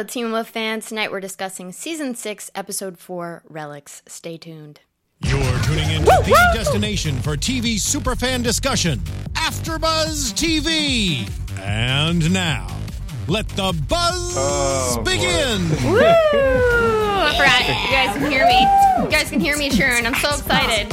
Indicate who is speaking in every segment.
Speaker 1: Hello, Teen Wolf fans. Tonight we're discussing Season 6, Episode 4, Relics. Stay tuned.
Speaker 2: You're tuning into the destination for TV superfan discussion, AfterBuzz TV. And now, let the buzz begin.
Speaker 1: Woo! I forgot. You guys can hear me. You guys can hear me, Sharon. I'm so excited.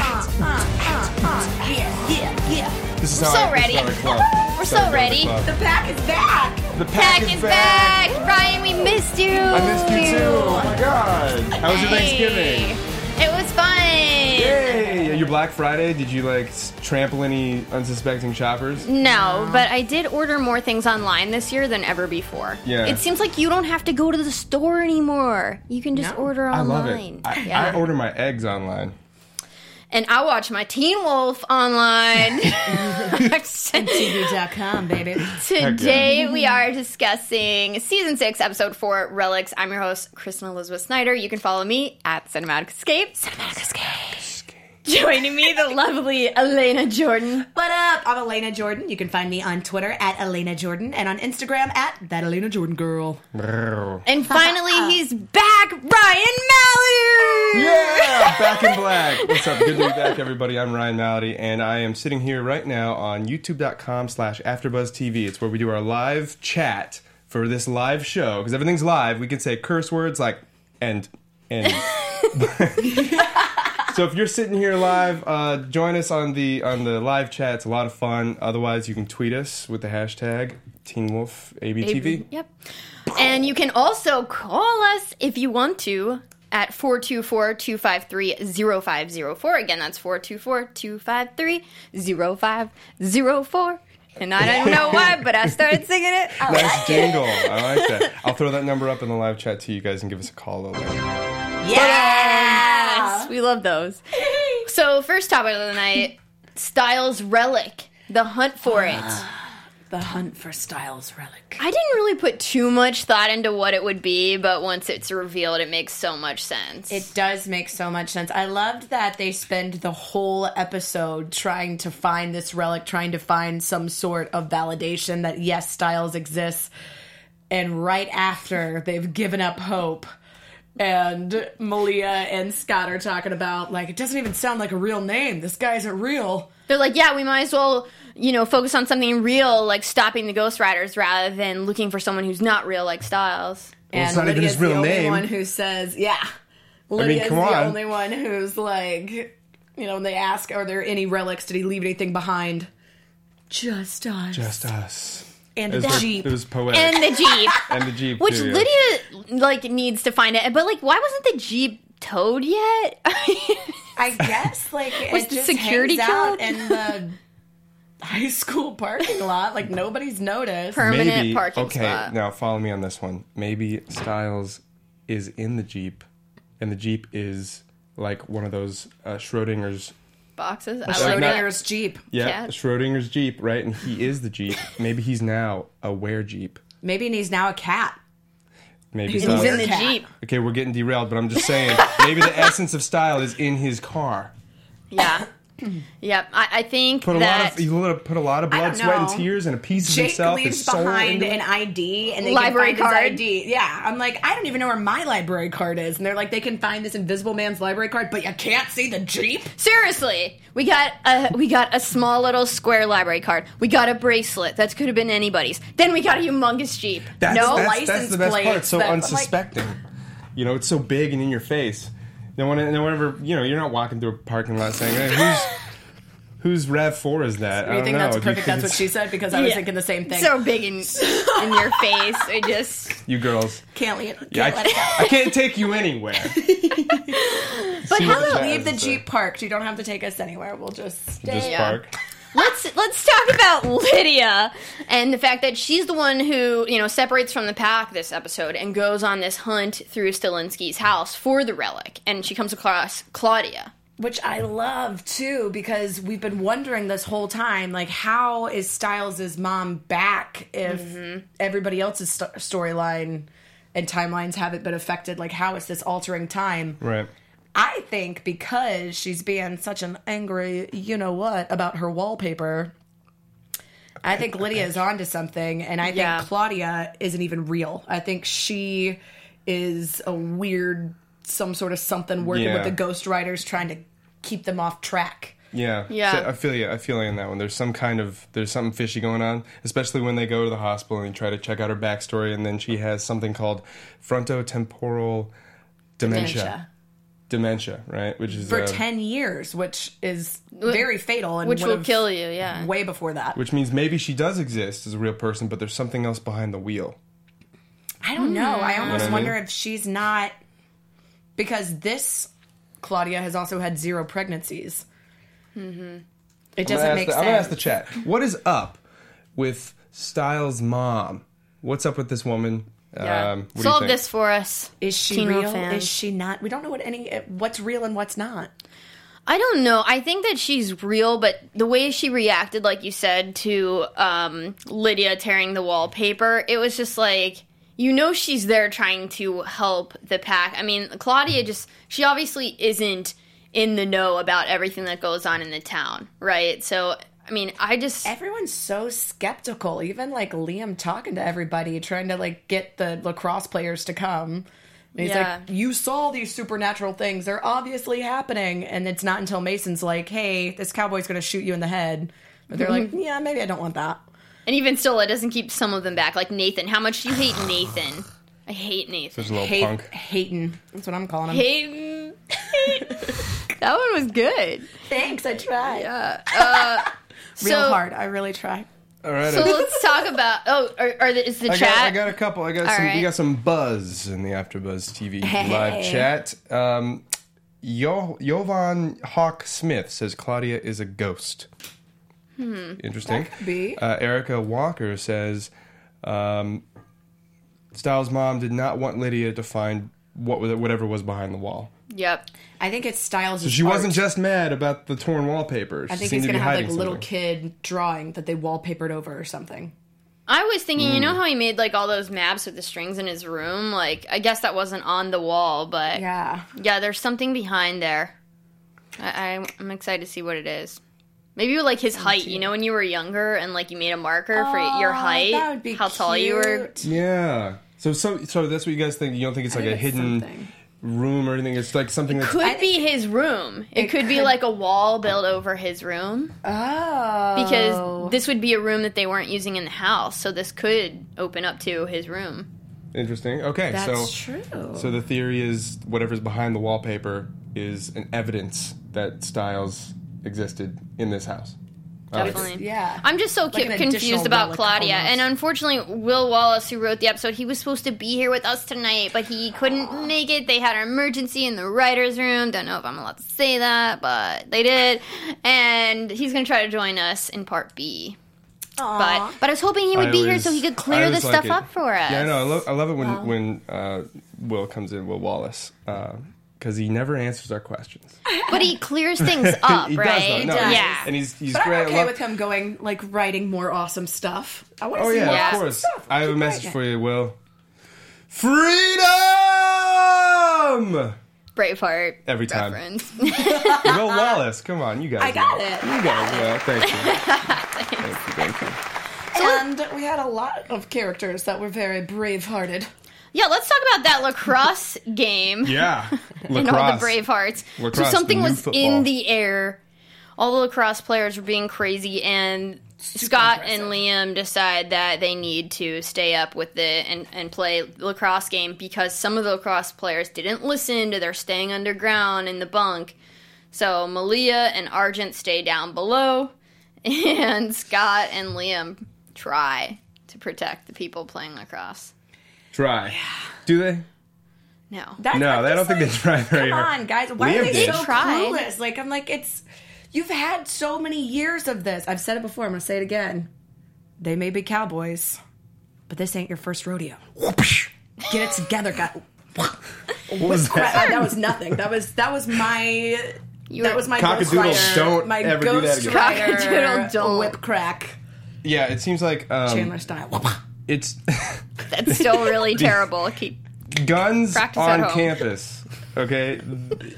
Speaker 3: This is
Speaker 1: We're so ready. We're so ready.
Speaker 4: The pack is back.
Speaker 3: The pack
Speaker 1: is back. Ryan, we missed you.
Speaker 3: I missed you too. Oh my god. How was your
Speaker 1: Hey.
Speaker 3: Thanksgiving?
Speaker 1: It was fun.
Speaker 3: Yay! Your Black Friday, did you trample any unsuspecting shoppers?
Speaker 1: No, but I did order more things online this year than ever before.
Speaker 3: Yeah.
Speaker 1: It seems like you don't have to go to the store anymore. You can just order
Speaker 3: I
Speaker 1: online.
Speaker 3: love it.
Speaker 1: Yeah.
Speaker 3: I order my eggs online.
Speaker 1: And I watch my Teen Wolf online.
Speaker 4: TV.com, baby.
Speaker 1: Today we are discussing Season 6, Episode 4, Relics. I'm your host, Kristen Elizabeth Snyder. You can follow me at Cinematic Escape. Joining me, the lovely Elena Jordan.
Speaker 4: What up? I'm Elena Jordan. You can find me on Twitter at Elena Jordan and on Instagram at That Elena Jordan Girl.
Speaker 1: And finally, he's back, Ryan Mallard!
Speaker 3: Yeah! Back in black. What's up? Good to be back, everybody. I'm Ryan Malady, and I am sitting here right now on youtube.com/AfterBuzzTV. It's where we do our live chat for this live show. Because everything's live, we can say curse words like and. So if you're sitting here live, join us on the live chat. It's a lot of fun. Otherwise, you can tweet us with the hashtag TeenWolfABTV.
Speaker 1: Yep. And you can also call us if you want to at 424-253-0504. Again, that's 424-253-0504. And I don't know why, but I started singing it.
Speaker 3: Nice jingle. I like that. I'll throw that number up in the live chat to you guys and give us a call over there.
Speaker 1: Yes! We love those. So, first topic of the night, Styles' Relic. The hunt for it.
Speaker 4: The hunt for Styles' Relic.
Speaker 1: I didn't really put too much thought into what it would be, but once it's revealed, it makes so much sense.
Speaker 4: It does make so much sense. I loved that they spend the whole episode trying to find this relic, trying to find some sort of validation that, yes, Styles exists. And right after they've given up hope, and Malia and Scott are talking about, it doesn't even sound like a real name. This guy isn't real.
Speaker 1: They're like, yeah, we might as well, focus on something real, like stopping the Ghost Riders, rather than looking for someone who's not real like Styles.
Speaker 3: Well, it's
Speaker 4: And
Speaker 3: not even
Speaker 4: Lydia's
Speaker 3: his real
Speaker 4: the only
Speaker 3: name.
Speaker 4: one who says, Lydia's
Speaker 3: come
Speaker 4: the
Speaker 3: on.
Speaker 4: only one who's when they ask, are there any relics? Did he leave anything behind? Just us.
Speaker 3: Just us.
Speaker 4: And
Speaker 3: It
Speaker 4: the
Speaker 3: was,
Speaker 4: Jeep.
Speaker 3: it was poetic.
Speaker 1: And the Jeep.
Speaker 3: And the Jeep,
Speaker 1: Which
Speaker 3: too, yeah.
Speaker 1: Lydia, needs to find it. But, why wasn't the Jeep towed yet?
Speaker 4: I guess,
Speaker 1: Was
Speaker 4: it
Speaker 1: the
Speaker 4: just
Speaker 1: security
Speaker 4: hangs out
Speaker 1: code?
Speaker 4: in the high school parking lot. Nobody's noticed.
Speaker 1: Permanent parking
Speaker 3: okay,
Speaker 1: spot.
Speaker 3: now follow me on this one. Maybe Styles is in the Jeep, and the Jeep is one of those Schrodinger's.
Speaker 1: Boxes.
Speaker 4: Schrodinger's Jeep.
Speaker 3: Yeah,
Speaker 1: Cat.
Speaker 3: Schrodinger's Jeep, right? And he is the Jeep. Maybe he's now a were-Jeep.
Speaker 4: Maybe he's now a cat.
Speaker 3: Maybe
Speaker 4: He's
Speaker 3: Styles.
Speaker 1: He's in the
Speaker 4: Cat.
Speaker 1: Jeep.
Speaker 3: Okay, we're getting derailed, but I'm just saying, maybe the essence of style is in his car.
Speaker 1: Yeah. Yep. I think
Speaker 3: Put a
Speaker 1: that...
Speaker 3: put a lot of
Speaker 4: I
Speaker 3: blood,
Speaker 4: don't
Speaker 3: sweat, and
Speaker 4: know.
Speaker 3: tears, and a piece of
Speaker 4: Jake
Speaker 3: himself, his
Speaker 4: leaves
Speaker 3: soul
Speaker 4: behind
Speaker 3: into
Speaker 4: an
Speaker 3: it.
Speaker 4: ID and they
Speaker 1: Library
Speaker 4: can find
Speaker 1: card.
Speaker 4: his ID. Yeah, I'm I don't even know where my library card is, and they're like, they can find this invisible man's library card, but you can't see the Jeep.
Speaker 1: Seriously, we got a small little square library card. We got a bracelet that could have been anybody's. Then we got a humongous Jeep.
Speaker 3: That's
Speaker 4: license
Speaker 3: the best part.
Speaker 4: plates
Speaker 3: It's so
Speaker 4: that-
Speaker 3: unsuspecting. It's so big and in your face. No one ever, you're not walking through a parking lot saying, "Hey, whose RAV4 is that?" I
Speaker 4: You
Speaker 3: don't
Speaker 4: think
Speaker 3: know.
Speaker 4: that's
Speaker 3: Do you
Speaker 4: perfect?
Speaker 3: think
Speaker 4: That's what
Speaker 3: it's-
Speaker 4: she said because I was thinking the same thing.
Speaker 1: So big in your face. I just...
Speaker 3: You girls.
Speaker 4: Can't let
Speaker 3: Yeah,
Speaker 4: it go.
Speaker 3: I can't take you anywhere.
Speaker 1: But
Speaker 3: See
Speaker 1: how
Speaker 3: what the
Speaker 1: about...
Speaker 3: chat
Speaker 4: Leave the
Speaker 3: has to
Speaker 4: Jeep parked. You don't have to take us anywhere. We'll just stay.
Speaker 3: Just
Speaker 1: Yeah.
Speaker 3: park.
Speaker 1: Let's talk about Lydia and the fact that she's the one who, separates from the pack this episode and goes on this hunt through Stilinski's house for the relic. And she comes across Claudia.
Speaker 4: Which I love, too, because we've been wondering this whole time, how is Styles' mom back if everybody else's storyline and timelines haven't been affected? How is this altering time?
Speaker 3: Right.
Speaker 4: I think because she's being such an angry you-know-what about her wallpaper, I think Lydia is onto something, and I think Claudia isn't even real. I think she is a weird, some sort of something working with the Ghost Riders, trying to keep them off track.
Speaker 3: Yeah. So I feel you. I feel you on that one. There's something fishy going on, especially when they go to the hospital and try to check out her backstory, and then she has something called frontotemporal dementia. Dementia, right? Which is
Speaker 4: for 10 years, which is very fatal, and
Speaker 1: which will kill you. Yeah,
Speaker 4: way before that.
Speaker 3: Which means maybe she does exist as a real person, but there's something else behind the wheel.
Speaker 4: I don't know. I almost wonder if she's not, because this Claudia has also had 0 pregnancies. Mm-hmm. It doesn't make sense.
Speaker 3: I'm going to ask the chat. What is up with Styles' mom? What's up with this woman?
Speaker 1: Yeah. Solve this for us.
Speaker 4: Is she
Speaker 1: Kino
Speaker 4: real?
Speaker 1: fans.
Speaker 4: Is she not? We don't know what's real and what's not.
Speaker 1: I don't know. I think that she's real, but the way she reacted, like you said, to Lydia tearing the wallpaper, it was just like, she's there trying to help the pack. I mean, Claudia she obviously isn't in the know about everything that goes on in the town, right? So, I mean, everyone's
Speaker 4: so skeptical. Even, like, Liam talking to everybody, trying to, like, get the lacrosse players to come. And he's like, you saw these supernatural things. They're obviously happening. And it's not until Mason's like, hey, this cowboy's going to shoot you in the head. But they're like, yeah, maybe I don't want that.
Speaker 1: And even still, it doesn't keep some of them back. Like Nathan. How much do you hate Nathan? I hate Nathan.
Speaker 3: There's a little punk.
Speaker 4: Hayden. That's what I'm calling him.
Speaker 1: Hayden. That one was good.
Speaker 4: Thanks, I tried.
Speaker 1: Yeah.
Speaker 4: Real hard. I really tried.
Speaker 3: All right.
Speaker 1: So let's talk about. Is the chat?
Speaker 3: I got a couple. We got some buzz in the AfterBuzz TV live chat. Jovan Hawk Smith says Claudia is a ghost. Interesting.
Speaker 4: That could be.
Speaker 3: Erica Walker says Styles' mom did not want Lydia to find whatever was behind the wall.
Speaker 1: Yep.
Speaker 4: I think it's Styles'
Speaker 3: So she wasn't just mad about the torn wallpaper.
Speaker 4: I think he's going to have like a little kid drawing that they wallpapered over or something.
Speaker 1: I was thinking, you know how he made like all those maps with the strings in his room? Like, I guess that wasn't on the wall, but yeah, there's something behind there. I'm excited to see what it is. Maybe like his height, when you were younger and like you made a marker for your height,
Speaker 4: that would be
Speaker 1: how tall you were.
Speaker 3: Yeah. So that's what you guys think. You don't think it's like a hidden room or anything? It's like something that
Speaker 1: could be his room. It could be like a wall built over his room.
Speaker 4: Oh.
Speaker 1: Because this would be a room that they weren't using in the house, so this could open up to his room.
Speaker 3: Interesting. Okay,
Speaker 4: that's true.
Speaker 3: So the theory is whatever's behind the wallpaper is an evidence that Styles existed in this house.
Speaker 1: Definitely.
Speaker 4: Yeah.
Speaker 1: I'm just so confused about Claudia. And unfortunately, Will Wallace, who wrote the episode, he was supposed to be here with us tonight, but he couldn't make it. They had an emergency in the writer's room. Don't know if I'm allowed to say that, but they did. And he's going to try to join us in part B. But I was hoping he would be here so he could clear this stuff up for us.
Speaker 3: Yeah, I know. I love it when Will comes in, Will Wallace. Because he never answers our questions.
Speaker 1: But he clears things up,
Speaker 3: he
Speaker 1: right?
Speaker 3: Does, though. No, yeah. And he's
Speaker 4: but
Speaker 3: great.
Speaker 4: I'm okay with him going, like, writing more awesome stuff. I want to see more
Speaker 3: of
Speaker 4: awesome
Speaker 3: course.
Speaker 4: stuff.
Speaker 3: I have a message for you, Will. Freedom!
Speaker 1: Braveheart.
Speaker 3: Every time.
Speaker 1: Reference.
Speaker 3: Will Wallace, come on, you guys.
Speaker 4: I got it.
Speaker 3: You guys, thank you.
Speaker 4: And we had a lot of characters that were very brave-hearted.
Speaker 1: Yeah, let's talk about that lacrosse game.
Speaker 3: Yeah.
Speaker 1: And all the Bravehearts.
Speaker 3: Lacrosse,
Speaker 1: so something was
Speaker 3: football.
Speaker 1: in the air. All the lacrosse players were being crazy, and Scott and Liam decide that they need to stay up with it and play the lacrosse game because some of the lacrosse players didn't listen to their staying underground in the bunk. So Malia and Argent stay down below, and Scott and Liam try to protect the people playing lacrosse.
Speaker 3: Try. Yeah. Do they?
Speaker 1: No.
Speaker 3: I don't think they try very hard.
Speaker 4: Come on, guys. Why
Speaker 3: Liam
Speaker 4: are they
Speaker 3: did.
Speaker 4: so clueless? Like, I'm like, you've had so many years of this. I've said it before. I'm going to say it again. They may be cowboys, but this ain't your first rodeo. Get it together, guys.
Speaker 3: What was that?
Speaker 4: That was nothing. That was my
Speaker 3: Cockadoodle, don't ever do that again.
Speaker 1: Cockadoodle, don't.
Speaker 4: Whip crack.
Speaker 3: Yeah, it seems like
Speaker 4: Chandler style.
Speaker 3: It's
Speaker 1: that's still really terrible. Keep
Speaker 3: guns
Speaker 1: practice
Speaker 3: on
Speaker 1: at home.
Speaker 3: campus. Okay,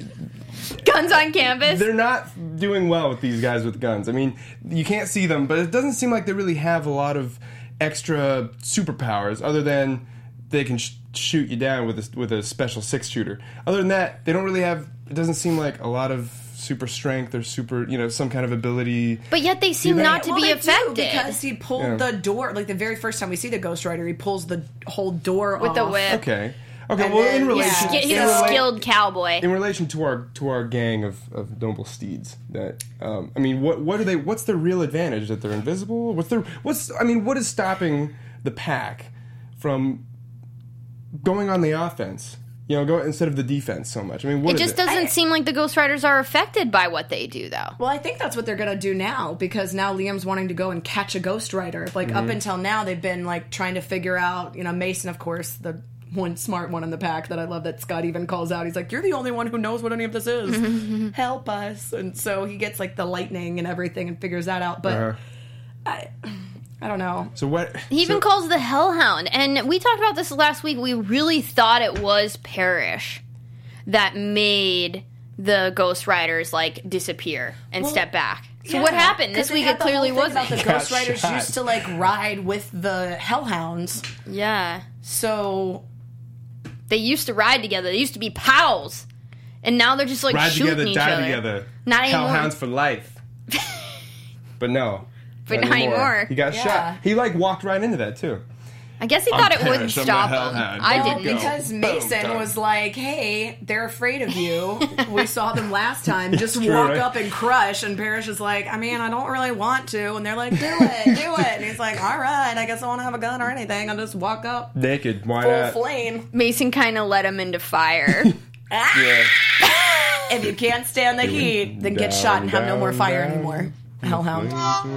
Speaker 1: Guns on campus.
Speaker 3: They're not doing well with these guys with guns. I mean, you can't see them, but it doesn't seem like they really have a lot of extra superpowers other than they can shoot you down with a special 6-shooter. Other than that, they don't really have. It doesn't seem like a lot of super strength or super, some kind of ability.
Speaker 1: But yet they seem not to be
Speaker 4: they
Speaker 1: affected.
Speaker 4: do, because he pulled the door, like the very first time we see the Ghost Rider, he pulls the whole door
Speaker 1: with
Speaker 4: off.
Speaker 1: the whip.
Speaker 3: Okay.
Speaker 4: And
Speaker 3: Well,
Speaker 4: then,
Speaker 3: in relation,
Speaker 1: He's a skilled cowboy.
Speaker 3: in relation to our gang of noble steeds, that I mean, what are they? What's their real advantage? That they're invisible? What is stopping the pack from going on the offense? Go instead of the defense so much. I mean,
Speaker 1: It just doesn't seem like the Ghost Riders are affected by what they do, though.
Speaker 4: Well, I think that's what they're going to do now, because now Liam's wanting to go and catch a Ghost Rider. Like, up until now, they've been, like, trying to figure out, Mason, of course, the one smart one in the pack that I love that Scott even calls out. He's like, you're the only one who knows what any of this is. Help us. And so he gets, like, the lightning and everything and figures that out. But I don't know.
Speaker 3: So what?
Speaker 1: He even calls the Hellhound. And we talked about this last week. We really thought it was Parrish that made the Ghost Riders, like, disappear and step back. So what happened? This week it clearly wasn't.
Speaker 4: The Ghost Riders used to, like, ride with the Hellhounds.
Speaker 1: Yeah.
Speaker 4: So
Speaker 1: they used to ride together. They used to be pals. And now they're just, like,
Speaker 3: ride
Speaker 1: shooting
Speaker 3: together,
Speaker 1: each
Speaker 3: die
Speaker 1: other.
Speaker 3: together.
Speaker 1: Not anymore.
Speaker 3: Hellhounds for life. But no.
Speaker 1: But not anymore.
Speaker 3: He got shot. He, like, walked right into that, too.
Speaker 1: I guess he thought it wouldn't
Speaker 3: Parrish, I'm
Speaker 1: stop
Speaker 3: the
Speaker 1: him.
Speaker 3: Hellhound.
Speaker 1: I
Speaker 3: Well,
Speaker 1: didn't.
Speaker 4: Because Mason
Speaker 3: Boom,
Speaker 4: was like, hey, they're afraid of you. We saw them last time. Just
Speaker 3: true,
Speaker 4: walk
Speaker 3: right?
Speaker 4: up and crush. And Parrish is like, I mean, I don't really want to. And they're like, do it. And he's like, all right, I guess I won't have a gun or anything. I'll just walk up
Speaker 3: Naked. Why
Speaker 4: full
Speaker 3: not?
Speaker 4: flame.
Speaker 1: Mason kind of let him into fire.
Speaker 3: Yeah.
Speaker 4: If you can't stand the heat, then get
Speaker 3: down,
Speaker 4: shot and have no more
Speaker 3: down,
Speaker 4: fire
Speaker 3: down.
Speaker 4: anymore. Hellhound.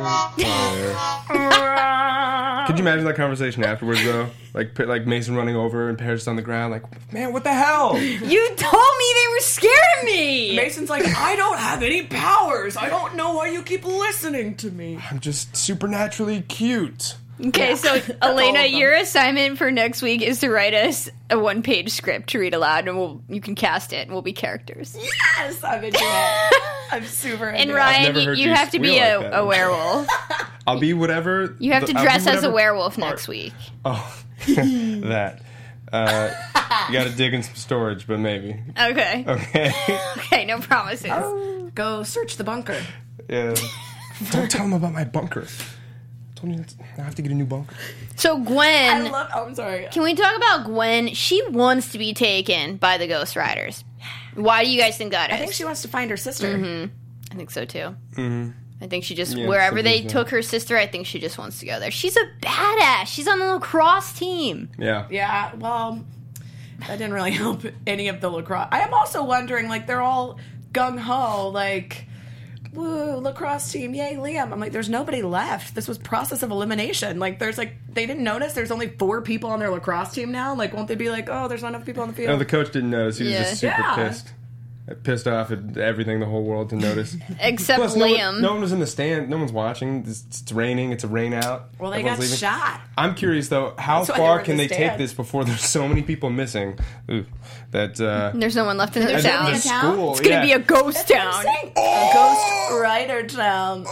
Speaker 3: Could you imagine that conversation afterwards, though? Like Mason running over and Parrish on the ground, like, man, what the hell?
Speaker 1: You told me they were scared of me!
Speaker 4: Mason's like, I don't have any powers. I don't know why you keep listening to me.
Speaker 3: I'm just supernaturally cute.
Speaker 1: Okay, so
Speaker 4: all
Speaker 1: Elena,
Speaker 4: of them.
Speaker 1: your assignment for next week is to write us a 1-page script to read aloud, and you can cast it, and we'll be characters.
Speaker 4: Yes, I'm into it. I'm super into
Speaker 1: And
Speaker 4: it.
Speaker 1: Ryan,
Speaker 3: never heard
Speaker 1: you
Speaker 3: you
Speaker 1: have to be
Speaker 3: squeal like that.
Speaker 1: a werewolf.
Speaker 3: I'll be whatever.
Speaker 1: You have to
Speaker 3: I'll be
Speaker 1: dress as a
Speaker 3: whatever
Speaker 1: werewolf
Speaker 3: part-
Speaker 1: next week.
Speaker 3: Oh, that. You got to dig in some storage, but maybe.
Speaker 1: Okay.
Speaker 3: Okay.
Speaker 1: Okay, no promises.
Speaker 4: Go search the bunker.
Speaker 3: Yeah. Don't tell them about my bunker. I told you I have to get a new bunker.
Speaker 1: So Gwen,
Speaker 4: I'm sorry.
Speaker 1: can we talk about Gwen? She wants to be taken by the Ghost Riders. Why do you guys think that is?
Speaker 4: I think she wants to find her sister.
Speaker 1: I think so too. I think she just
Speaker 3: Yeah,
Speaker 1: wherever they
Speaker 3: something's
Speaker 1: took her sister, I think she just wants to go there. She's a badass. She's on the lacrosse team.
Speaker 3: Yeah.
Speaker 4: Yeah, well, that didn't really help any of the lacrosse. I am also wondering, like, they're all gung-ho, like, woo, lacrosse team, yay, Liam. I'm like, there's nobody left. This was process of elimination. Like, there's, like, they didn't notice there's only 4 people on their lacrosse team now? Like, won't they be like, oh, there's not enough people on the field?
Speaker 3: No, the coach didn't notice. He was just super
Speaker 4: Yeah.
Speaker 3: pissed. Pissed off at everything the whole world to notice.
Speaker 1: Except
Speaker 3: Plus,
Speaker 1: Liam.
Speaker 3: no one was in the stand. No one's watching. It's raining. It's a rain out.
Speaker 4: Well, they
Speaker 3: Everyone's
Speaker 4: got
Speaker 3: leaving.
Speaker 4: shot.
Speaker 3: I'm curious, though, how
Speaker 4: That's why
Speaker 3: far
Speaker 4: they were in
Speaker 3: can
Speaker 4: the
Speaker 3: they take
Speaker 4: stand.
Speaker 3: this before there's so many people missing? Ooh, that,
Speaker 1: There's no one left in the
Speaker 4: There's
Speaker 1: town.
Speaker 4: no
Speaker 1: It's
Speaker 4: one in town?
Speaker 3: school.
Speaker 1: gonna be a ghost town.
Speaker 4: A ghost rider town.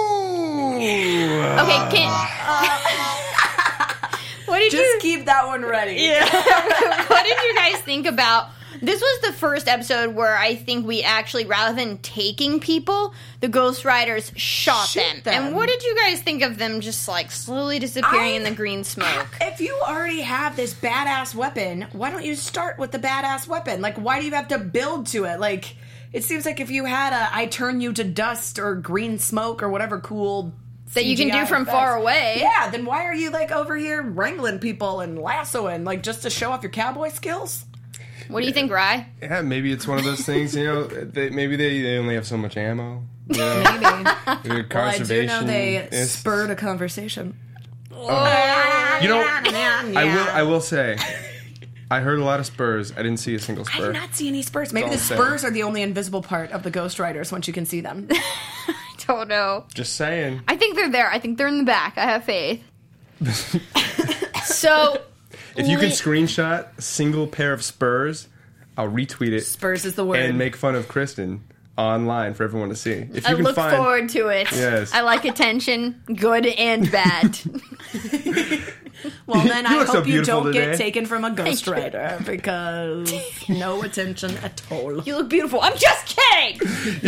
Speaker 1: Okay, what did
Speaker 4: Just
Speaker 1: you
Speaker 4: keep that one ready.
Speaker 1: what did you guys think about? This was the first episode where I think we actually, rather than taking people, the Ghost Riders shot
Speaker 4: Shoot
Speaker 1: them.
Speaker 4: them.
Speaker 1: And what did you guys think of them just like slowly disappearing in the green smoke?
Speaker 4: If you already have this badass weapon, why don't you start with the badass weapon? Like, why do you have to build to it? Like, it seems like if you had I turn you to dust or green smoke or whatever cool
Speaker 1: That you can do
Speaker 4: CGI
Speaker 1: from
Speaker 4: effects.
Speaker 1: far away.
Speaker 4: Yeah, then why are you, like, over here wrangling people and lassoing? Like, just to show off your cowboy skills?
Speaker 1: What do you think, Rye?
Speaker 3: Yeah, maybe it's one of those things, maybe they only have so much ammo. You know?
Speaker 4: Maybe.
Speaker 3: Well,
Speaker 4: Well, I do know they spurred a conversation.
Speaker 3: I will say, I heard a lot of spurs. I didn't see a single
Speaker 4: I
Speaker 3: spur.
Speaker 4: did not see any spurs. Maybe the
Speaker 3: That's all I'm
Speaker 4: spurs are the only invisible part of the Ghost Riders once you can see them.
Speaker 1: Don't know.
Speaker 3: Just saying.
Speaker 1: I think they're there. I think they're in the back. I have faith. So,
Speaker 3: If you can screenshot a single pair of spurs, I'll retweet it.
Speaker 4: Spurs is the word.
Speaker 3: And make fun of Kristen online for everyone to see. If you
Speaker 1: I
Speaker 3: can
Speaker 1: look
Speaker 3: find,
Speaker 1: forward to it.
Speaker 3: Yes.
Speaker 1: I like attention, good and bad.
Speaker 4: Well, then I
Speaker 3: look so
Speaker 4: hope you
Speaker 3: beautiful
Speaker 4: don't
Speaker 3: today.
Speaker 4: get taken from a ghostwriter because no attention at all.
Speaker 1: You look beautiful. I'm just kidding.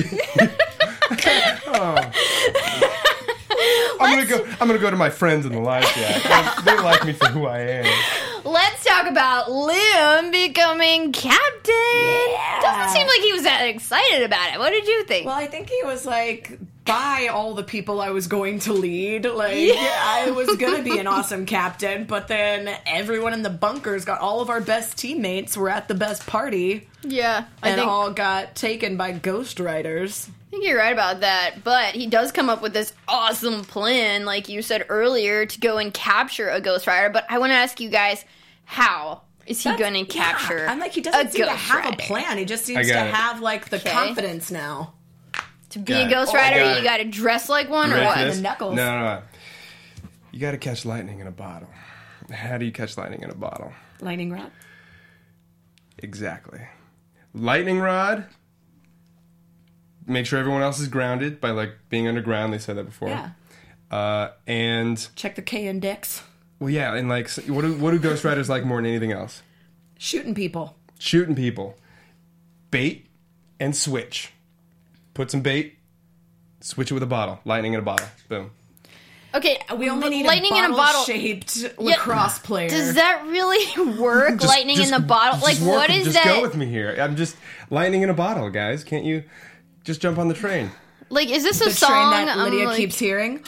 Speaker 3: I'm gonna go to my friends in the live chat. They like me for who I am.
Speaker 1: Let's talk about Liam becoming captain. Doesn't seem like he was that excited about it. What did you think?
Speaker 4: Well, I think he was like, by all the people I was going to lead. Like, I was going to be an awesome captain, but then everyone in the bunkers got all of our best teammates were at the best party.
Speaker 1: Yeah, I
Speaker 4: And
Speaker 1: think
Speaker 4: all got taken by ghostwriters.
Speaker 1: I think you're right about that, but he does come up with this awesome plan, like you said earlier, to go and capture a Ghost Rider. But I want to ask you guys, how is he going to capture
Speaker 4: I'm like, he
Speaker 1: a
Speaker 4: doesn't seem to
Speaker 1: Ghost
Speaker 4: have
Speaker 1: Rider?
Speaker 4: a plan. He just seems
Speaker 3: I
Speaker 4: to
Speaker 3: got it.
Speaker 4: have, like, the confidence now.
Speaker 1: To be
Speaker 3: Got
Speaker 1: a
Speaker 3: it.
Speaker 1: Ghost
Speaker 3: Oh, I
Speaker 1: Rider,
Speaker 3: got
Speaker 1: you
Speaker 3: it.
Speaker 1: got to dress like one, or
Speaker 3: Ready for
Speaker 1: what?
Speaker 3: this?
Speaker 4: The knuckles.
Speaker 3: No. You got to catch lightning in a bottle. How do you catch lightning in a bottle?
Speaker 4: Lightning rod.
Speaker 3: Exactly. Lightning rod. Make sure everyone else is grounded by like being underground. They said that before.
Speaker 4: Yeah.
Speaker 3: And
Speaker 4: Check the K index.
Speaker 3: well, yeah, and like, what do Ghost Riders like more than anything else?
Speaker 4: Shooting people.
Speaker 3: Shooting people. Bait and switch. Put some bait. Switch it with a bottle. Lightning in a bottle. Boom.
Speaker 1: Okay,
Speaker 4: We only need
Speaker 1: lightning in a bottle.
Speaker 4: shaped lacrosse player.
Speaker 1: Does that really work? Lightning in the bottle? Like,
Speaker 3: just
Speaker 1: what is
Speaker 3: just
Speaker 1: that?
Speaker 3: Go with me here. I'm just lightning in a bottle, guys. Can't you just jump on the train?
Speaker 1: Like, is this a
Speaker 4: the
Speaker 1: song?
Speaker 4: train that
Speaker 1: I'm
Speaker 4: Lydia
Speaker 1: like,
Speaker 4: keeps hearing?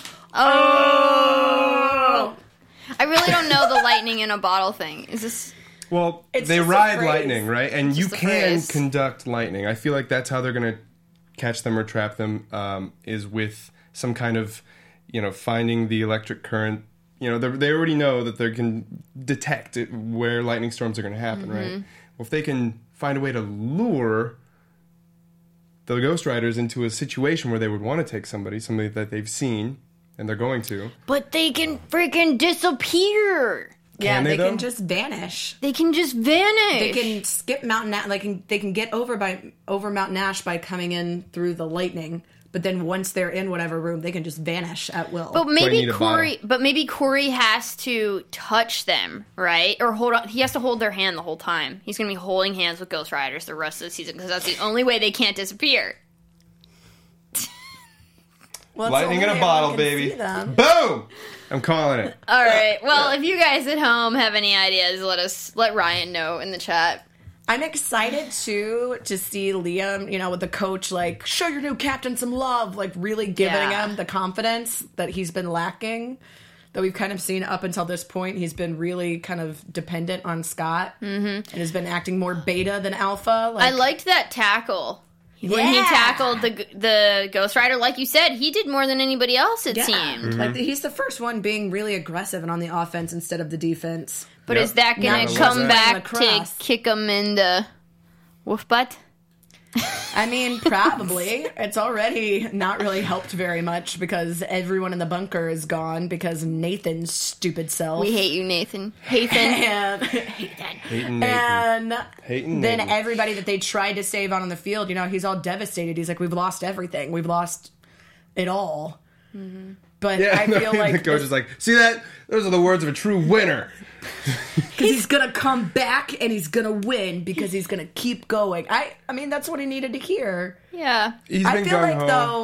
Speaker 1: Oh. I really don't know the lightning in a bottle thing. Is this?
Speaker 3: Well,
Speaker 4: It's
Speaker 3: they
Speaker 4: just a
Speaker 3: ride
Speaker 4: phrase.
Speaker 3: lightning, right? And you
Speaker 1: just a
Speaker 3: can
Speaker 1: phrase.
Speaker 3: conduct lightning. I feel like that's how they're going to catch them or trap them, is with some kind of, finding the electric current. They already know that they can detect where lightning storms are going to happen, right? Well, if they can find a way to lure the Ghost Riders into a situation where they would want to take somebody that they've seen, and they're going to.
Speaker 1: But they can freaking disappear.
Speaker 4: Yeah,
Speaker 3: Can they,
Speaker 4: they
Speaker 3: though?
Speaker 4: can just vanish.
Speaker 1: They can just vanish.
Speaker 4: They can skip Mountain Ash. They can get over Mountain Ash by coming in through the lightning. But then once they're in whatever room, they can just vanish at will.
Speaker 1: But
Speaker 3: you
Speaker 1: maybe
Speaker 3: need a
Speaker 1: Corey.
Speaker 3: bottle.
Speaker 1: But maybe Corey has to touch them, right? Or hold on. He has to hold their hand the whole time. He's going to be holding hands with Ghost Riders the rest of the season because that's the only way they can't disappear.
Speaker 4: Well, it's
Speaker 3: Lightning
Speaker 4: the
Speaker 3: in
Speaker 4: only
Speaker 3: a
Speaker 4: way
Speaker 3: bottle,
Speaker 4: we can
Speaker 3: baby.
Speaker 4: see them.
Speaker 3: Boom! I'm calling it.
Speaker 1: All right. Well, if you guys at home have any ideas, let Ryan know in the chat.
Speaker 4: I'm excited too to see Liam, with the coach, like, show your new captain some love, like really giving
Speaker 1: Yeah.
Speaker 4: him the confidence that he's been lacking, that we've kind of seen up until this point. He's been really kind of dependent on Scott and has been acting more beta than alpha.
Speaker 1: I liked that tackle. When he
Speaker 4: Yeah.
Speaker 1: tackled the Ghost Rider, like you said, he did more than anybody else, it seemed.
Speaker 4: Like he's the first one being really aggressive and on the offense instead of the defense.
Speaker 1: But
Speaker 3: Yep.
Speaker 1: is that going
Speaker 4: Not
Speaker 1: to
Speaker 3: just
Speaker 1: come
Speaker 3: like
Speaker 1: back to
Speaker 4: lacrosse.
Speaker 1: kick him in the wolf butt?
Speaker 4: I mean, probably. It's already not really helped very much because everyone in the bunker is gone because Nathan's stupid self.
Speaker 1: We hate you, Nathan. Hathan.
Speaker 4: and
Speaker 3: Hating Nathan.
Speaker 4: and
Speaker 3: Hating
Speaker 4: then
Speaker 3: Nathan.
Speaker 4: everybody that they tried to save out on the field, he's all devastated. He's like, we've lost everything. We've lost it all. But I feel like
Speaker 3: the coach is like, see that? Those are the words of a true winner.
Speaker 4: because he's gonna come back and he's gonna win because he's gonna keep going. I mean, that's what he needed to hear.
Speaker 1: Yeah.
Speaker 3: He's
Speaker 4: I
Speaker 3: been
Speaker 4: feel like
Speaker 3: gung-ho.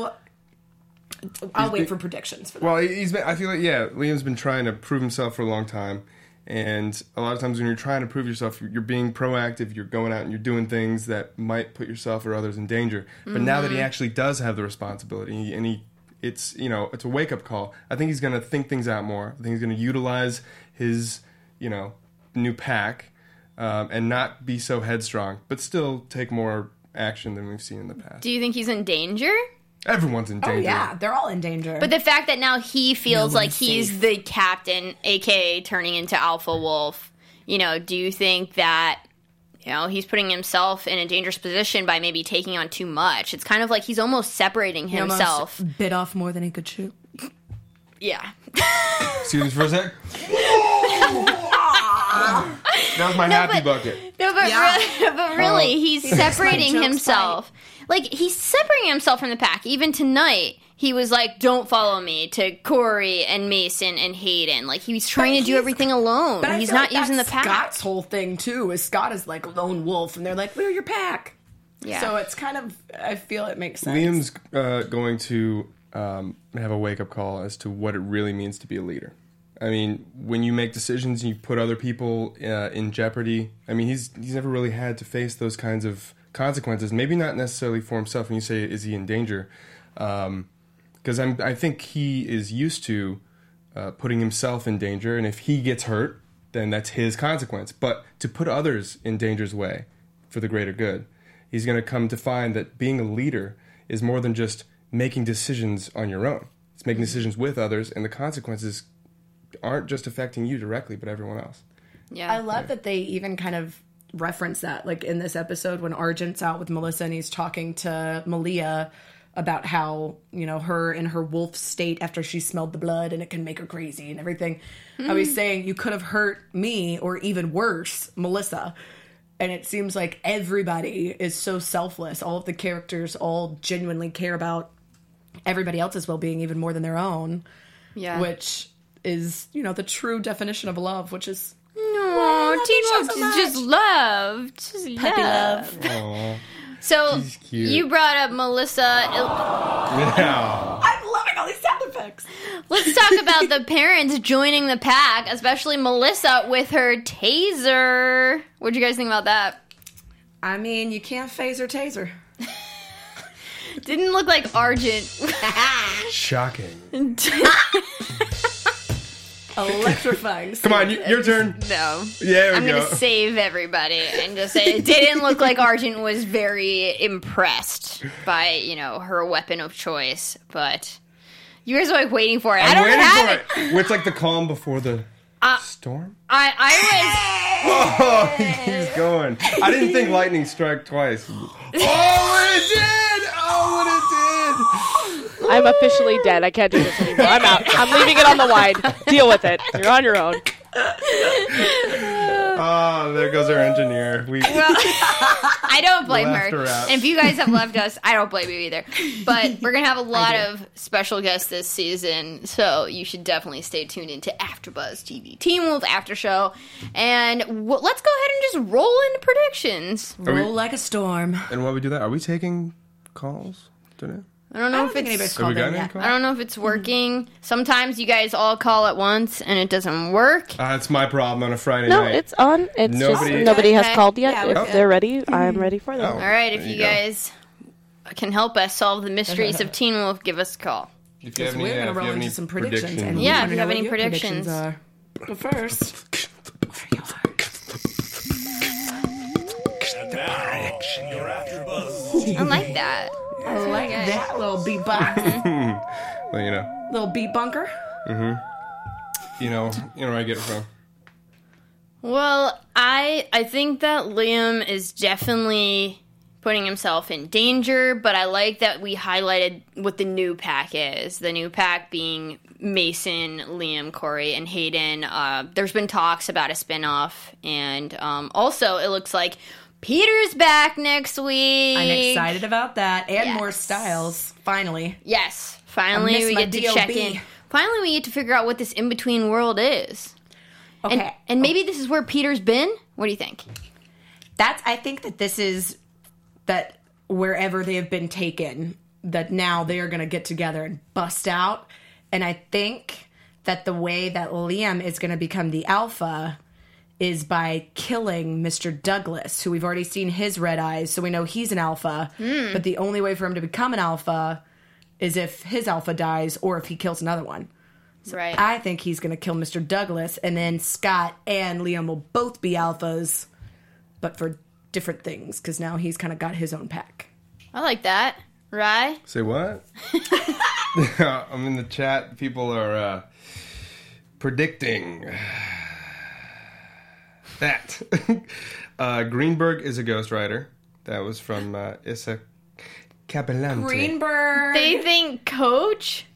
Speaker 4: though, I'll wait
Speaker 3: been-
Speaker 4: for predictions for that.
Speaker 3: Well, he's been. I feel like Liam's been trying to prove himself for a long time, and a lot of times when you're trying to prove yourself, you're being proactive. You're going out and you're doing things that might put yourself or others in danger. But now that he actually does have the responsibility, and it's a wake up call. I think he's going to think things out more. I think he's going to utilize his new pack and not be so headstrong, but still take more action than we've seen in the past.
Speaker 1: Do you think he's in danger?
Speaker 3: Everyone's in danger.
Speaker 4: Oh yeah, they're all in danger.
Speaker 1: But the fact that now he feels
Speaker 4: No
Speaker 1: like
Speaker 4: one's
Speaker 1: he's
Speaker 4: safe.
Speaker 1: the captain, aka turning into Alpha Wolf, do you think that he's putting himself in a dangerous position by maybe taking on too much? It's kind of like he's almost separating
Speaker 4: He almost
Speaker 1: himself.
Speaker 4: bit off more than he could chew.
Speaker 1: Yeah.
Speaker 3: Excuse me for a sec. That was my happy bucket.
Speaker 1: No, but really, he's separating
Speaker 4: my joke
Speaker 1: himself. Like, he's separating himself from the pack. Even tonight, he was like, don't follow me to Corey and Mason and Hayden. Like, he's trying to do everything alone.
Speaker 4: But
Speaker 1: He's not using the pack.
Speaker 4: Scott's whole thing, too, is Scott is like a lone wolf, and they're like, we're your pack.
Speaker 1: Yeah.
Speaker 4: So it's kind of, I feel it makes sense.
Speaker 3: Liam's going to have a wake-up call as to what it really means to be a leader. I mean, when you make decisions and you put other people in jeopardy, I mean, he's never really had to face those kinds of consequences. Maybe not necessarily for himself. When you say, is he in danger? Because I think he is used to putting himself in danger, and if he gets hurt, then that's his consequence. But to put others in danger's way for the greater good, he's going to come to find that being a leader is more than just making decisions on your own. It's making decisions with others, and the consequences aren't just affecting you directly, but everyone else.
Speaker 1: Yeah.
Speaker 4: I love that they even kind of reference that, like in this episode when Argent's out with Melissa and he's talking to Malia about how, you know, her in her wolf state after she smelled the blood and it can make her crazy and everything. I was saying, you could have hurt me or even worse, Melissa. And it seems like everybody is so selfless. All of the characters all genuinely care about everybody else's well-being even more than their own.
Speaker 1: Yeah.
Speaker 4: Which is, you know, the true definition of love, which is
Speaker 1: No, Teen Wolf
Speaker 4: so much.
Speaker 1: just love. Just
Speaker 4: puppy love.
Speaker 3: Aww.
Speaker 1: So,
Speaker 3: She's cute.
Speaker 1: you brought up Melissa.
Speaker 3: Yeah.
Speaker 4: I'm loving all these sound effects.
Speaker 1: Let's talk about the parents joining the pack, especially Melissa with her taser. What'd you guys think about that?
Speaker 4: I mean, you can't phase or taser.
Speaker 1: Didn't look like Argent.
Speaker 3: Shocking.
Speaker 4: Electrifying.
Speaker 3: Come on, your turn.
Speaker 1: No.
Speaker 3: Yeah,
Speaker 1: I'm
Speaker 3: we
Speaker 1: going
Speaker 3: go.
Speaker 1: to save everybody and just say it didn't look like Argent was very impressed by, you know, her weapon of choice. But you guys are like waiting for it. I
Speaker 3: I'm
Speaker 1: don't
Speaker 3: waiting
Speaker 1: have
Speaker 3: for
Speaker 1: it.
Speaker 3: it. Where it's like the calm before the storm?
Speaker 1: I
Speaker 3: Oh, he's going. I didn't think lightning struck twice. Oh, what it did! Oh, what it did!
Speaker 5: I'm officially dead. I can't do this anymore. I'm out. I'm leaving it on the wide. Deal with it. You're on your own.
Speaker 3: Oh, there goes our engineer.
Speaker 1: I don't blame
Speaker 3: Left
Speaker 1: her.
Speaker 3: her out.
Speaker 1: And if you guys have left us, I don't blame you either. But we're going to have a lot of special guests this season, so you should definitely stay tuned into AfterBuzz TV Teen Wolf After Show. And let's go ahead and just roll into predictions.
Speaker 4: Roll like a storm.
Speaker 3: And while we do that, are we taking calls today?
Speaker 1: I don't know if it's...
Speaker 3: Have we
Speaker 4: called
Speaker 3: got
Speaker 4: in
Speaker 3: any
Speaker 4: yet.
Speaker 3: calls?
Speaker 1: I don't know if it's working. Sometimes you guys all call at once and it doesn't work.
Speaker 3: That's my problem on a Friday
Speaker 5: No,
Speaker 3: night.
Speaker 5: it's on. It's
Speaker 3: Nobody-
Speaker 5: just nobody has
Speaker 1: Okay.
Speaker 5: called yet.
Speaker 4: Yeah,
Speaker 5: If
Speaker 4: we're
Speaker 5: they're ready, I'm ready for them.
Speaker 3: Oh.
Speaker 1: All right, if
Speaker 3: There
Speaker 1: you
Speaker 3: you go.
Speaker 1: guys can help us solve the mysteries of Teen Wolf, give us a call.
Speaker 3: If you have any,
Speaker 4: We're going to
Speaker 3: if you
Speaker 4: roll
Speaker 3: have
Speaker 4: into
Speaker 3: any
Speaker 4: some predictions. And
Speaker 1: Yeah,
Speaker 4: we
Speaker 1: if you have
Speaker 4: wanna know
Speaker 1: any
Speaker 4: what your
Speaker 1: predictions.
Speaker 4: are. But first,
Speaker 1: I like that.
Speaker 4: I like that little beatbox.
Speaker 3: well,
Speaker 4: Little beat bunker.
Speaker 3: you know where I get it from.
Speaker 1: Well, I think that Liam is definitely putting himself in danger, but I like that we highlighted what the new pack is. The new pack being Mason, Liam, Corey, and Hayden. There's been talks about a spinoff, and also it looks like Peter's back next week.
Speaker 4: I'm excited about that. And
Speaker 1: Yes.
Speaker 4: more styles, finally.
Speaker 1: Yes, finally
Speaker 4: I miss
Speaker 1: we
Speaker 4: my
Speaker 1: get to
Speaker 4: DOB.
Speaker 1: check in. Finally, we get to figure out what this in-between world is.
Speaker 4: Okay.
Speaker 1: And maybe this is where Peter's been? What do you think?
Speaker 4: I think that this is that wherever they have been taken, that now they are going to get together and bust out. And I think that the way that Liam is going to become the alpha is by killing Mr. Douglas, who we've already seen his red eyes, so we know he's an alpha. But the only way for him to become an alpha is if his alpha dies or if he kills another one.
Speaker 1: Right.
Speaker 4: I think he's going to kill Mr. Douglas, and then Scott and Liam will both be alphas, but for different things, because now he's kind of got his own pack.
Speaker 1: I like that. Right?
Speaker 3: Say what? I'm in the chat. People are predicting that Greenberg is a Ghost Rider. That was from Issa Capellante.
Speaker 4: Greenberg.
Speaker 1: They think Coach?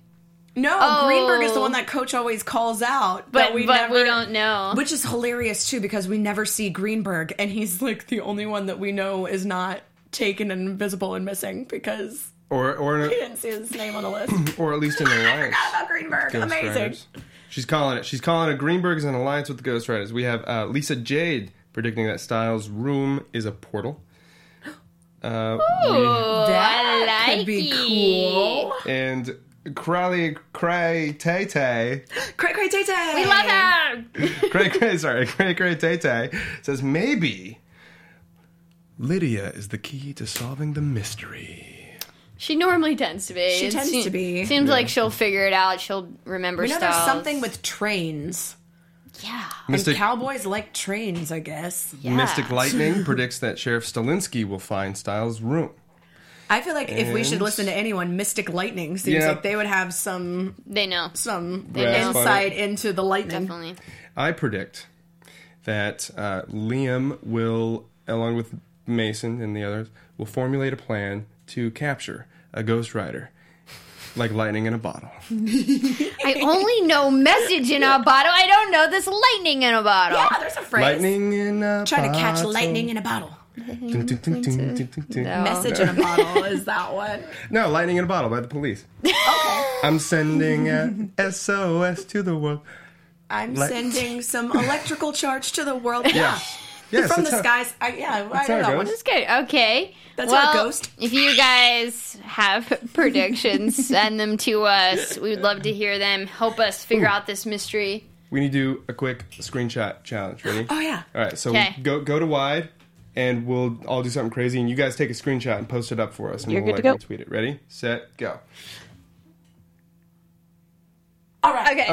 Speaker 4: No, Greenberg is the one that Coach always calls out.
Speaker 1: But we
Speaker 4: never,
Speaker 1: don't know.
Speaker 4: Which is hilarious, too, because we never see Greenberg, and he's, like, the only one that we know is not taken and invisible and missing, because
Speaker 3: or
Speaker 4: we didn't see his name on the list.
Speaker 3: or at least in an alliance.
Speaker 4: I forgot about Greenberg.
Speaker 3: Ghost
Speaker 4: Amazing.
Speaker 3: Riders. She's calling it. Greenberg is an alliance with the Ghost Riders. We have Lisa Jade predicting that Styles' room is a portal.
Speaker 1: Ooh,
Speaker 4: That
Speaker 1: I like
Speaker 4: could be
Speaker 1: it.
Speaker 4: cool.
Speaker 3: And Cray Tay Tay.
Speaker 4: Cray Tay Tay.
Speaker 1: We love her.
Speaker 3: Cray Tay Tay says maybe Lydia is the key to solving the mystery.
Speaker 1: She normally tends to be.
Speaker 4: She tends to be.
Speaker 1: Seems like she'll figure it out. She'll remember
Speaker 4: We know
Speaker 1: stuff.
Speaker 4: there's something with trains.
Speaker 1: Yeah.
Speaker 3: Mystic,
Speaker 4: And cowboys like trains, I guess.
Speaker 1: Yeah.
Speaker 3: Mystic Lightning predicts that Sheriff Stalinsky will find Styles' room.
Speaker 4: I feel like if we should
Speaker 3: And-
Speaker 4: listen to anyone, Mystic Lightning seems
Speaker 3: Yeah.
Speaker 4: like they would have some
Speaker 1: They know.
Speaker 3: Yeah,
Speaker 4: insight into the lightning.
Speaker 1: Definitely.
Speaker 3: I predict that Liam will, along with Mason and the others, will formulate a plan to capture a Ghost Rider, like lightning in a bottle.
Speaker 1: I only know message in a bottle. I don't know this lightning in a bottle.
Speaker 4: Yeah, there's a phrase.
Speaker 3: Lightning in a
Speaker 4: Trying to catch
Speaker 3: bottle.
Speaker 4: lightning in a bottle.
Speaker 3: Dun, dun, dun, dun, dun, dun, dun.
Speaker 1: No.
Speaker 4: Message in a bottle is that one.
Speaker 3: No, lightning in a bottle by the Police.
Speaker 4: Okay.
Speaker 3: I'm sending a SOS to the world.
Speaker 4: I'm
Speaker 3: Like-
Speaker 4: sending some electrical charge to the world. Yeah.
Speaker 3: Yes,
Speaker 4: From the
Speaker 3: that's how-
Speaker 4: skies. I know
Speaker 3: how
Speaker 4: that
Speaker 3: it
Speaker 4: one.
Speaker 3: goes.
Speaker 1: That's good. Okay.
Speaker 4: That's
Speaker 1: well,
Speaker 4: our ghost.
Speaker 1: If you guys have predictions, send them to us. We would love to hear them. Help us figure out this mystery.
Speaker 3: We need to do a quick screenshot challenge. Ready?
Speaker 4: Oh, yeah.
Speaker 3: All right, so
Speaker 1: Okay.
Speaker 3: go to wide, and we'll all do something crazy, and you guys take a screenshot and post it up for us, and
Speaker 5: You're
Speaker 3: we'll
Speaker 5: good to go.
Speaker 3: retweet it. Ready, set, go.
Speaker 4: All right.
Speaker 1: Okay.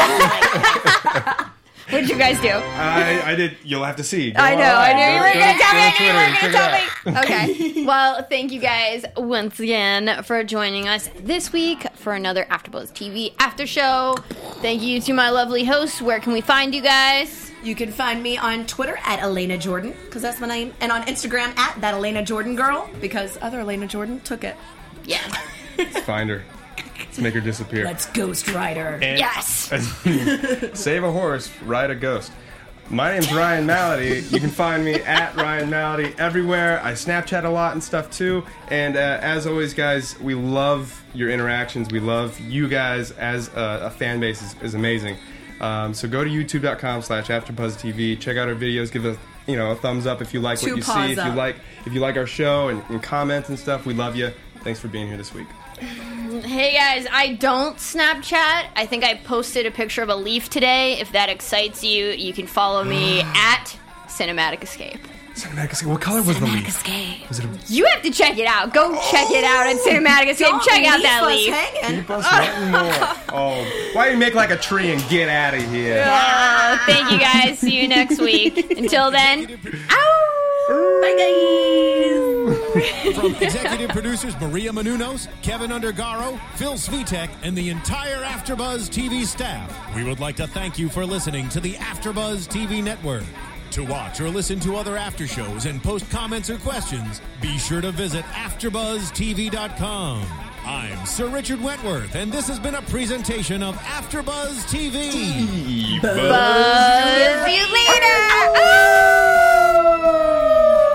Speaker 3: Okay,
Speaker 1: What'd you guys do?
Speaker 3: I did. You'll have to see. Go
Speaker 1: I know.
Speaker 3: online.
Speaker 1: I knew you were
Speaker 3: Go
Speaker 1: going to tell me. I
Speaker 3: to
Speaker 1: knew you
Speaker 3: Twitter
Speaker 1: were
Speaker 3: and
Speaker 1: going
Speaker 3: check
Speaker 1: to
Speaker 3: it
Speaker 1: tell
Speaker 3: out.
Speaker 1: me. Okay. Well, thank you guys once again for joining us this week for another AfterBuzz TV after show. Thank you to my lovely hosts. Where can we find you guys?
Speaker 4: You can find me on Twitter at Elena Jordan, because that's my name, and on Instagram at that Elena Jordan girl, because other Elena Jordan took it.
Speaker 1: Yeah.
Speaker 3: Let's find her. Let's make her disappear.
Speaker 4: Let's Ghost Rider.
Speaker 3: And-
Speaker 1: Yes.
Speaker 3: Save a horse, ride a ghost. My name's Ryan Malady. You can find me at Ryan Malady everywhere. I Snapchat a lot and stuff too. And as always, guys, we love your interactions. We love you guys as a fan base is amazing. So go to youtube.com/AfterBuzzTV. Check out our videos. Give us a thumbs up if you like what you see. If you like our show and comment and stuff, we love you. Thanks for being here this week.
Speaker 1: Hey guys, I don't Snapchat. I think I posted a picture of a leaf today. If that excites you, you can follow me at Cinematic Escape.
Speaker 3: Cinematic Escape. What color was the leaf?
Speaker 4: Escape.
Speaker 3: Was it
Speaker 1: You have to check it out. Go check it out at Cinematic Escape. Check out that leaf.
Speaker 3: Keep us wanting more. Oh, why don't you make like a tree and get out of here?
Speaker 1: Thank you guys. See you next week. Until then,
Speaker 4: Bye, guys.
Speaker 2: From executive producers Maria Menounos, Kevin Undergaro, Phil Svitek, and the entire AfterBuzz TV staff, we would like to thank you for listening to the AfterBuzz TV network. To watch or listen to other after shows and post comments or questions, be sure to visit AfterBuzzTV.com. I'm Sir Richard Wentworth, and this has been a presentation of AfterBuzz TV.
Speaker 1: buzz you later.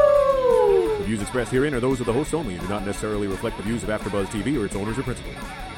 Speaker 6: The views expressed herein are those of the hosts only and do not necessarily reflect the views of AfterBuzz TV or its owners or principals.